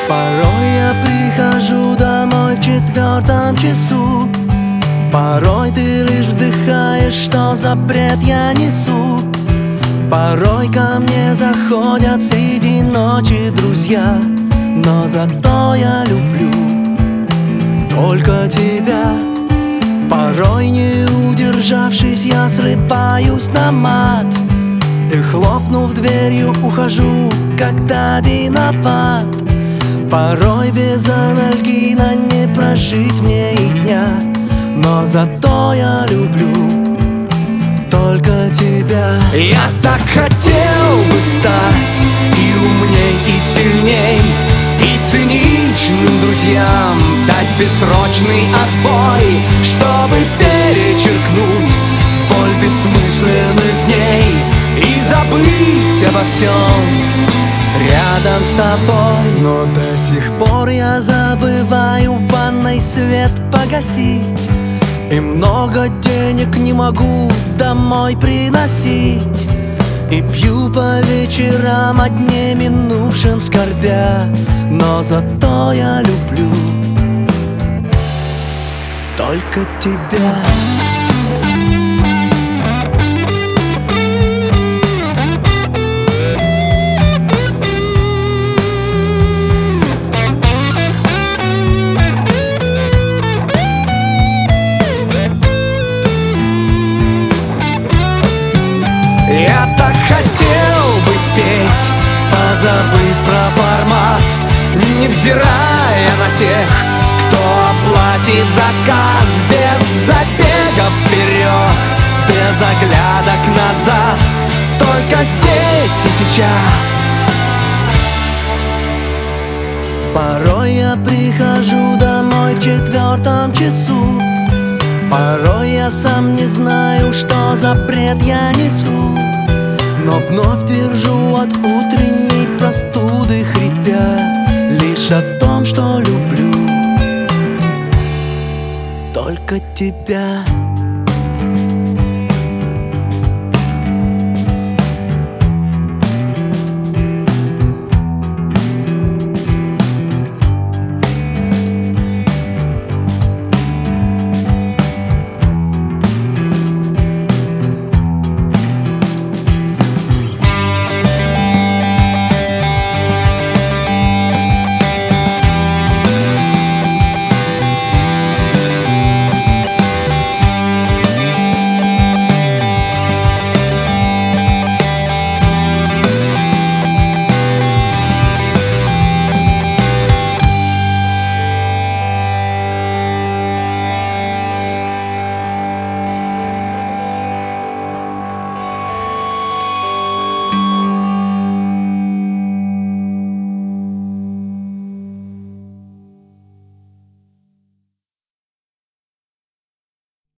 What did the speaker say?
Порой я прихожу домой в 4 часу. Порой ты лишь вздыхаешь, что за бред я несу. Порой ко мне заходят среди ночи друзья, но зато я люблю только тебя. Порой, не удержавшись, я срываюсь на мат и, хлопнув дверью, ухожу, когда виноват. Порой без анальгина не прожить мне и дня, но зато я люблю только тебя. Я так хотел бы стать и умней, и сильней, и циничным друзьям дать бессрочный отбой, чтобы перечеркнуть боль бессмысленных дней и забыть обо всем рядом с тобой. Но до сих пор я забываю в ванной свет погасить, и много денег не могу домой приносить, и пью по вечерам о дне минувшем скорбя, но зато я люблю только тебя. Я так хотел бы петь, позабыв про формат, невзирая на тех, кто оплатит заказ, без забегов вперед, без оглядок назад, только здесь и сейчас. Порой я прихожу домой в 4 часу. Порой я сам не знаю, что за бред я несу, но вновь твержу от утренней простуды хрипя лишь о том, что люблю только тебя.